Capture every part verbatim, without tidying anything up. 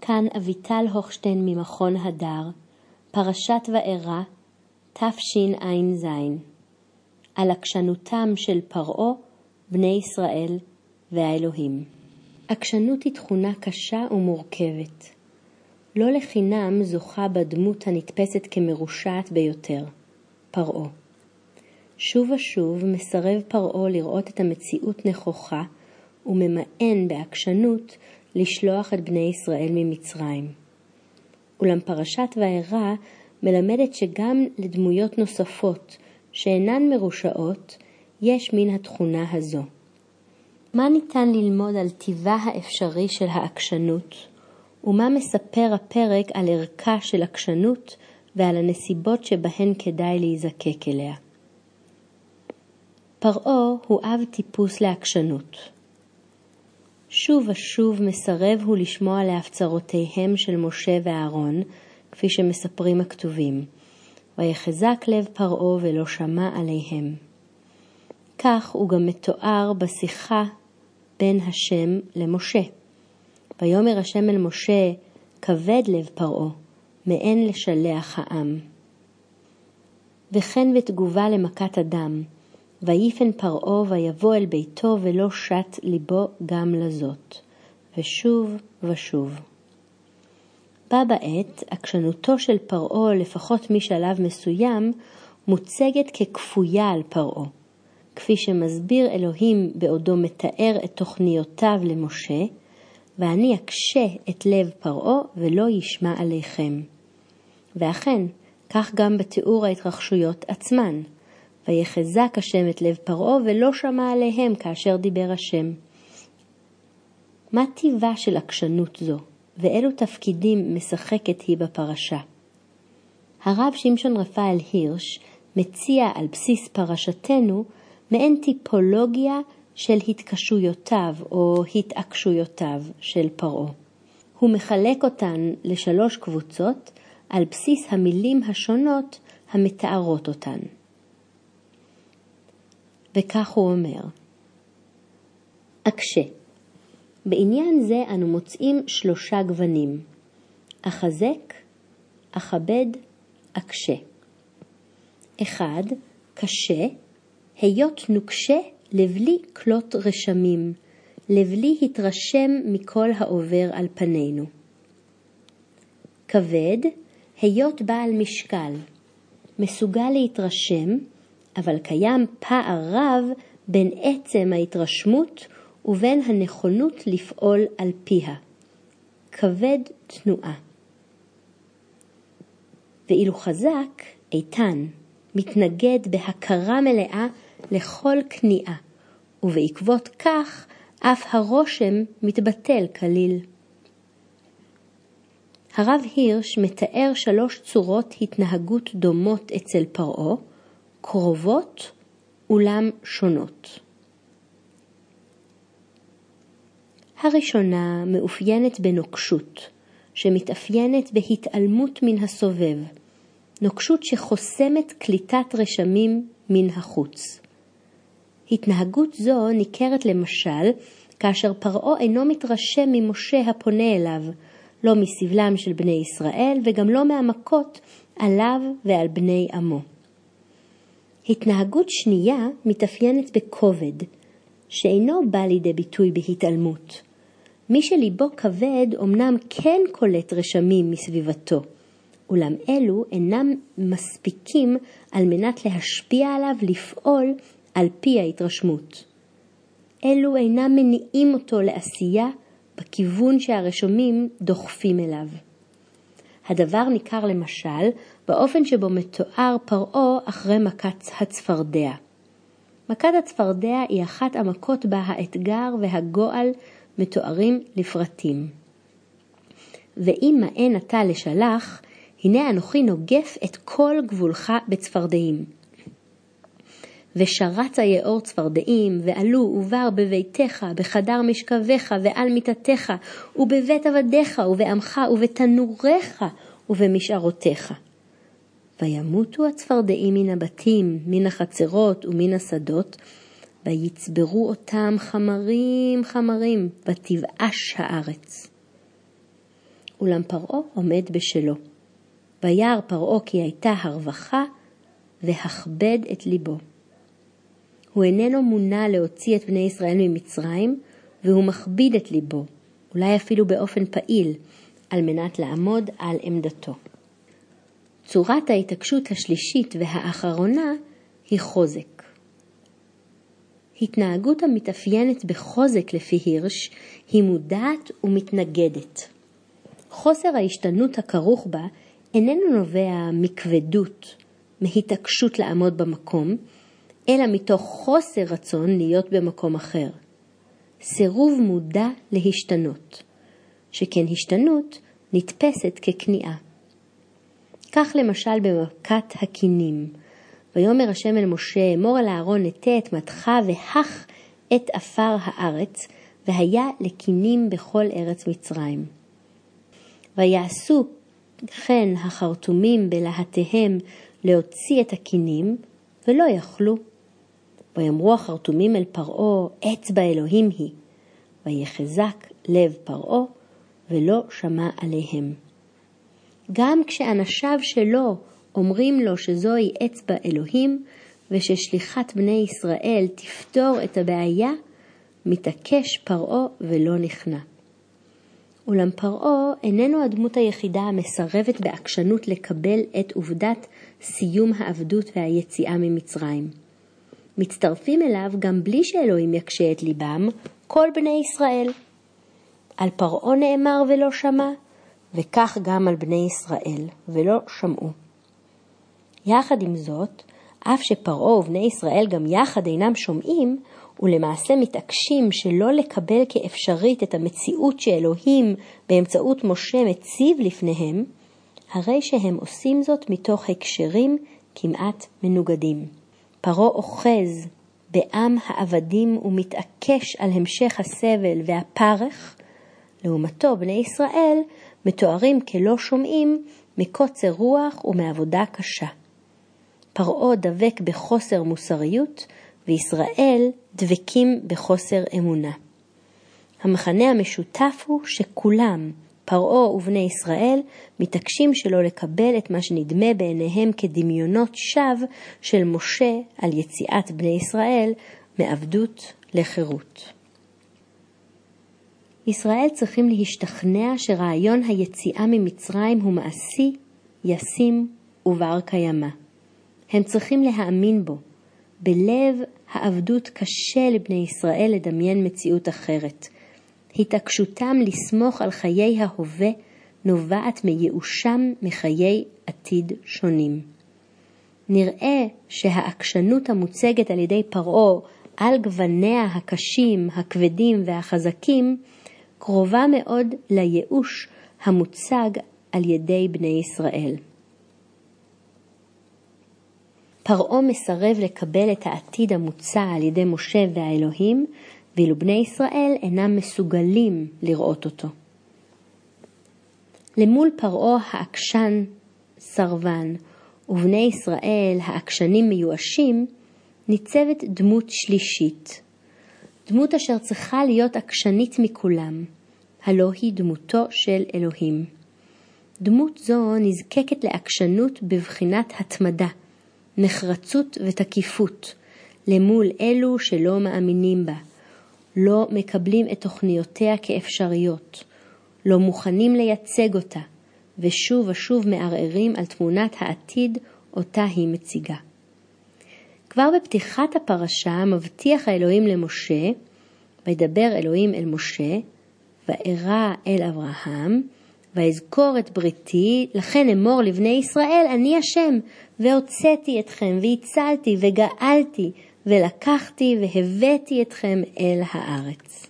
כאן אביטל הוכשטיין ממכון הדר, פרשת וארא, תשע"ז, על עקשנותם של פרעה, בני ישראל והאלוהים. עקשנות היא תכונה קשה ומורכבת. לא לחינם זוכה בדמות הנתפסת כמרושעת ביותר, פרעה. שוב ושוב מסרב פרעה לראות את המציאות נכוחה, וממאן בעקשנות לשלוח את בני ישראל ממצרים. אולם פרשת וארא מלמדת שגם לדמויות נוספות שאינן מרושעות יש מן התכונה הזו. מה ניתן ללמוד על טיבה האפשרי של העקשנות, ומה מספר הפרק על ערכה של עקשנות ועל הנסיבות שבהן כדאי להיזקק אליה? פרעה הוא אב טיפוס לעקשנות. שוב ושוב מסרב הוא לשמוע להפצרותיהם של משה ואהרון, כפי שמספרים הכתובים, ויחזק לב פרעה ולא שמע עליהם. כך הוא גם מתואר בשיחה בין השם למשה. ויאמר השם אל משה, כבד לב פרעה, מאין לשלח העם. וכן בתגובה למכת הדם, ויפן פרעה ויבוא אל ביתו ולא שט ליבו גם לזאת. ושוב ושוב. בה בעת, עקשנותו של פרעה, לפחות משלב מסוים, מוצגת ככפויה על פרעה, כפי שמסביר אלוהים בעודו מתאר את תוכניותיו למשה, ואני אקשה את לב פרעה ולא ישמע עליכם. ואכן, כך גם בתיאור ההתרחשויות עצמן. ויחזק השם את לב פרעה ולא שמע עליהם כאשר דיבר השם. מה טיבה של עקשנות זו, ואילו תפקידים משחקת היא בפרשה? הרב שמשון רפאל הירש מציע על בסיס פרשתנו מעין טיפולוגיה של התקשויותיו או התעקשויותיו של פרעה. הוא מחלק אותן לשלוש קבוצות על בסיס המילים השונות המתארות אותן. וכך הוא אומר, עקשה. בעניין זה אנו מוצאים שלושה גוונים, אחזק, אכבד, עקשה. אחד, קשה, היות נוקשה לבלי כלות רשמים, לבלי התרשם מכל העובר על פנינו. כבד, היות בעל משקל, מסוגל להתרשם, אבל קיים פער רב בין עצם ההתרשמות ובין הנכונות לפעול על פיה. כבד תנועה. ואילו חזק, איתן, מתנגד בהכרה מלאה לכל כניעה, ובעקבות כך אף הרושם מתבטל כליל. הרב הירש מתאר שלוש צורות התנהגות דומות אצל פרעה, קרובות אולם שונות. הראשונה מאופיינת בנוקשות, שמתאפיינת בהתעלמות מן הסובב, נוקשות שחוסמת קליטת רשמים מן החוץ. התנהגות זו ניכרת למשל כאשר פרעה אינו מתרשם ממשה הפונה אליו, לא מסבלם של בני ישראל וגם לא מהמכות עליו ועל בני עמו. התנהגות שנייה מתאפיינת בכובד, שאינו בא לידי ביטוי בהתעלמות. מי שליבו כבד אמנם כן קולט רשמים מסביבתו, אולם אלו אינם מספיקים על מנת להשפיע עליו לפעול על פי ההתרשמות. אלו אינם מניעים אותו לעשייה בכיוון שהרשמים דוחפים אליו. הדבר ניכר למשל באופן שבו מתואר פרעה אחרי מכת הצפרדע. מכת הצפרדע היא אחת המכות בה האתגר והגועל מתוארים לפרטים. ואם מאן אתה לשלח, הנה אנוכי נוגף את כל גבולך בצפרדעים. ושרץ היאור צפרדעים, ועלו ובר בביתך, בחדר משכבך ועל מיטתך, ובבית עבדיך ובעמך ובתנוריך ובמשערותיך. וימותו הצפרדעים מן הבתים, מן החצרות ומן השדות, ויצברו אותם חמרים חמרים, ותבאש הארץ. אולם פרעה עומד בשלו. וירא פרעה כי הייתה הרווחה, והכבד את ליבו. הוא איננו מונע להוציא את בני ישראל ממצרים, והוא מכביד את ליבו, אולי אפילו באופן פעיל, על מנת לעמוד על עמדתו. צורת ההתעקשות השלישית והאחרונה היא חוזק. התנהגות המתאפיינת בחוזק לפי הירש היא מודעת ומתנגדת. חוסר ההשתנות הכרוך בה איננו נובע מכבדות, מהתעקשות לעמוד במקום, אלא מתוך חוסר רצון להיות במקום אחר. סירוב מודע להשתנות, שכן השתנות נתפסת ככניעה. כך למשל במכת הקינים, ויאמר השם אל משה, אמור אל אהרון נטה את מדך והך את עפר הארץ, והיה לקינים בכל ארץ מצרים. ויעשו כן החרטומים בלהטיהם להוציא את הקינים, ולא יכלו. ויאמרו החרטומים אל פרעה, אצבע אלוהים היא. ויחזק לב פרעה, ולא שמע עליהם. גם כשאנשיו שלו אומרים לו שזוהי אצבע אלוהים, וששליחת בני ישראל תפתור את הבעיה, מתעקש פרעה ולא נכנע. אולם פרעה איננו הדמות היחידה המסרבת בעקשנות לקבל את עובדת סיום העבדות והיציאה ממצרים. מצטרפים אליו גם בלי שאלוהים יקשה את ליבם כל בני ישראל. על פרעה נאמר ולא שמע, וכך גם על בני ישראל ולא שמעו. יחד עם זאת, אף שפרעה ובני ישראל גם יחד אינם שומעים, ולמעשה מתעקשים שלא לקבל כאפשרית את המציאות שאלוהים באמצעות משה מציב לפניהם, הרי שהם עושים זאת מתוך הקשרים כמעט מנוגדים. פרעה אוחז בעם העבדים ומתעקש על המשך הסבל והפרך, לעומתו בני ישראל מתוארים כלא שומעים מקוצר רוח ומעבודה קשה. פרעה דבק בחוסר מוסריות, וישראל דבקים בחוסר אמונה. המחנה המשותף הוא שכולם, פרעה ובני ישראל, מתעקשים שלא לקבל את מה שנדמה בעיניהם כדמיונות שווא של משה על יציאת בני ישראל מעבדות לחירות. ישראל צריכים להשתכנע שרעיון היציאה ממצרים הוא מעשי, ישים ובר קיימא. הם צריכים להאמין בו. בלב העבדות קשה לבני ישראל לדמיין מציאות אחרת. התעקשותם לסמוך על חיי ההווה נובעת מייאושם מחיי עתיד שונים. נראה שהעקשנות המוצגת על ידי פרעה על גווניה הקשים, הכבדים והחזקים קרובה מאוד לייאוש המוצג על ידי בני ישראל. פרעה מסרב לקבל את העתיד המוצע על ידי משה והאלוהים, ואילו בני ישראל אינם מסוגלים לראות אותו. למול פרעה העקשן סרבן, ובני ישראל העקשנים מיואשים, ניצבת דמות שלישית. דמות אשר צריכה להיות עקשנית מכולם, הלא היא דמותו של אלוהים. דמות זו נזקקת לעקשנות בבחינת התמדה, נחרצות ותקיפות, למול אלו שלא מאמינים בה, לא מקבלים את תוכניותיה כאפשריות, לא מוכנים לייצג אותה, ושוב ושוב מערערים על תמונת העתיד אותה היא מציגה. כבר בפתיחת הפרשה מבטיח האלוהים למשה, וידבר אלוהים אל משה, וארא אל אברהם, ואזכור את בריתי, לכן אמור לבני ישראל, אני השם, והוצאתי אתכם, והצלתי, וגאלתי, ולקחתי, והבאתי אתכם אל הארץ.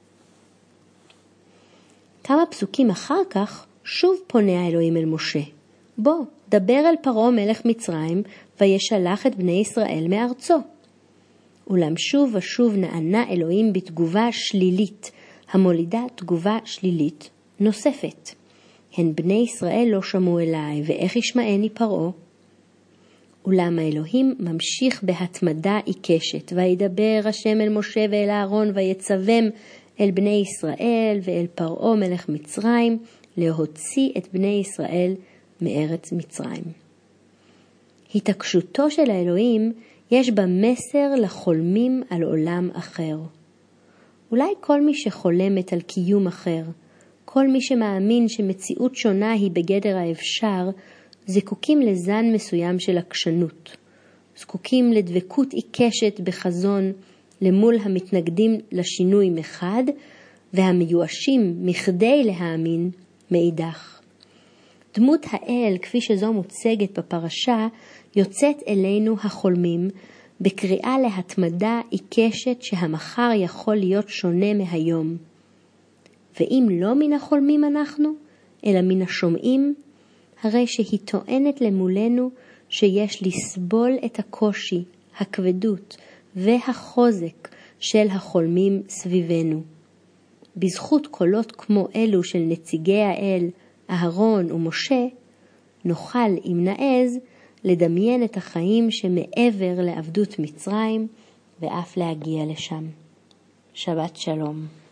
כמה פסוקים אחר כך, שוב פונה האלוהים אל משה. בוא, דבר אל פרעה מלך מצרים, וישלח את בני ישראל מארצו. אולם שוב ושוב נענה אלוהים בתגובה שלילית, המולידה תגובה שלילית נוספת. הן בני ישראל לא שמעו אליי, ואיך ישמעני פרעה? אולם האלוהים ממשיך בהתמדה עיקשת, וידבר השם אל משה ואל אהרון, ויצווים אל בני ישראל ואל פרעה מלך מצרים, להוציא את בני ישראל מארץ מצרים. התעקשותו של האלוהים יש בה מסר לחולמים על עולם אחר. אולי כל מי שחולמת על קיום אחר, כל מי שמאמין שמציאות שונה היא בגדר האפשר, זקוקים לזן מסוים של עקשנות. זקוקים לדבקות עיקשת בחזון למול המתנגדים לשינוי מחד, והמיואשים מכדי להאמין מאידך. דמות האל, כפי שזו מוצגת בפרשה, יוצאת אלינו החולמים בקריאה להתמדה עיקשת שהמחר יכול להיות שונה מהיום. ואם לא מן החולמים אנחנו, אלא מן השומעים, הרי שהיא טוענת למולנו שיש לסבול את הקושי, הכבדות והחוזק של החולמים סביבנו. בזכות קולות כמו אלו של נציגי האל, אהרון ומשה, נוכל אם נעז לדמיין את החיים שמעבר לעבדות מצרים ואף להגיע לשם. שבת שלום.